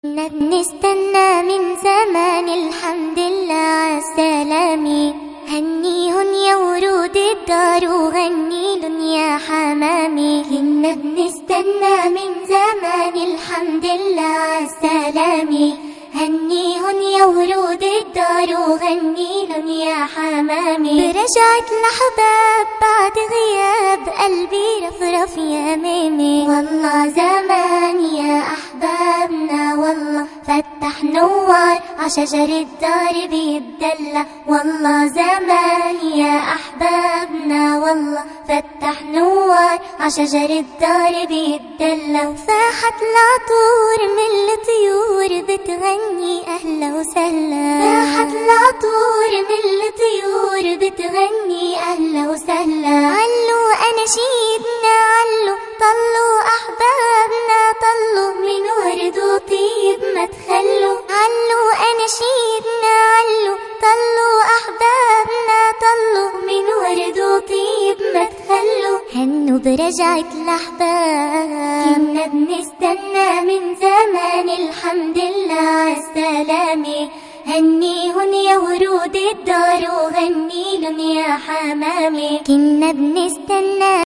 كنا بنستنى من زمان الحمد لله عالسلامة. هنيهن يا ورود الدار وغنيلن يا حمامي. كنا بنستنى من زمان الحمد لله عالسلامة. هنيهن يا ورود الدار وغنيلن يا حمامي. برجعت الأحباب بعد غياب قلبي رفرف يا ميمي. والله زمان يا أحبابنا والله فتح نوار عشجر الدار بيتدلى. والله زمان يا أحبابنا والله فتح نوار عشجر الدار بيتدلى. وفاحت العطور من الطيور بتغني أهلا وسهلا. فاحت العطور من الطيور بتغني أهلا وسهلا. علوا أناشيدنا علوا طلوا أحبابنا طلوا من ورد وطيب ما تخلوا. علوا أناشيدنا علوا طلوا أحبابنا طلوا من ورد وطيب ما تخلوا. هنوا برجعت الأحباب. كنا بنستنى من زمان الحمد لله عالسلامة. هنيهن يا ورود الدار وغنيلن يا حمامي. كنا بنستنى